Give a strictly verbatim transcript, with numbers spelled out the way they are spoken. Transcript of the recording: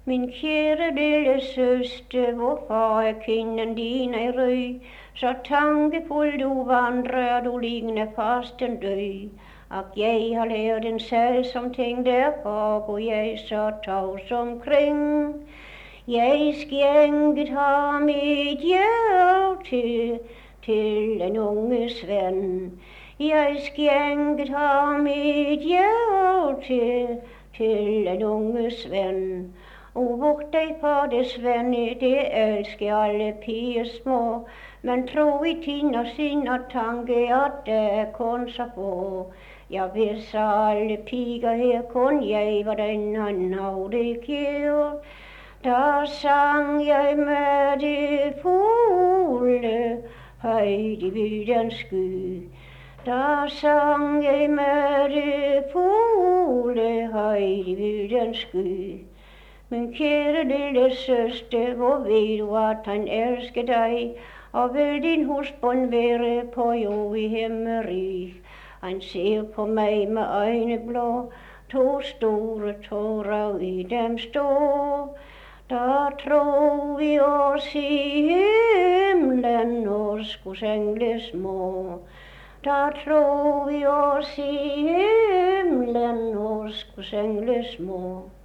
Min kære lille søster, hvorfor er kinden din er rød? Så tankefuld du vandrer, du liggende fasten død. Ak, jeg har lært en sælsom ting, derfor går jeg så tavs omkring. Jeg skænket har mit hjerte til en unges ven. Jeg skænket har mit hjerte til en unges ven. Og vogt dig for det, Svende, det elsker alle piger små. Men tro i tin og sind og tanke, at det kun så få. Jeg ved så alle piger her, kun jeg, hvordan han har det gjort. Der sang jeg med de fugle, højt i vildens sky. Der sang jeg med de fugle, højt i vildens sky. Min kære lille søster, hvor ved du, at han elsker dig, og vil din husbond være på jord i himmerig. Han ser på mig med øjne blå, to store tårer i dem står. Der tror vi os i himlen, når skos engle små. Der tror vi os i himlen, når skos engle små.